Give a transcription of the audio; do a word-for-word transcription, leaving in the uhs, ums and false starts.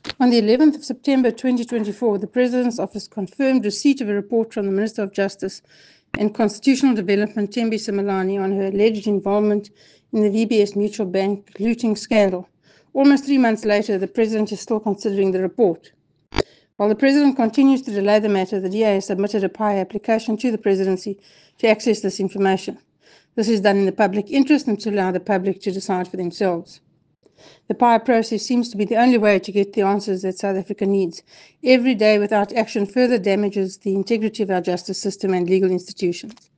On the eleventh of September twenty twenty-four, the President's Office confirmed receipt of a report from the Minister of Justice and Constitutional Development, Thembi Simelane, on her alleged involvement in the V B S Mutual Bank looting scandal. Almost three months later, the President is still considering the report. While the President continues to delay the matter, the D A has submitted a P I application to the Presidency to access this information. This is done in the public interest and to allow the public to decide for themselves. The P I process seems to be the only way to get the answers that South Africa needs. Every day without action further damages the integrity of our justice system and legal institutions.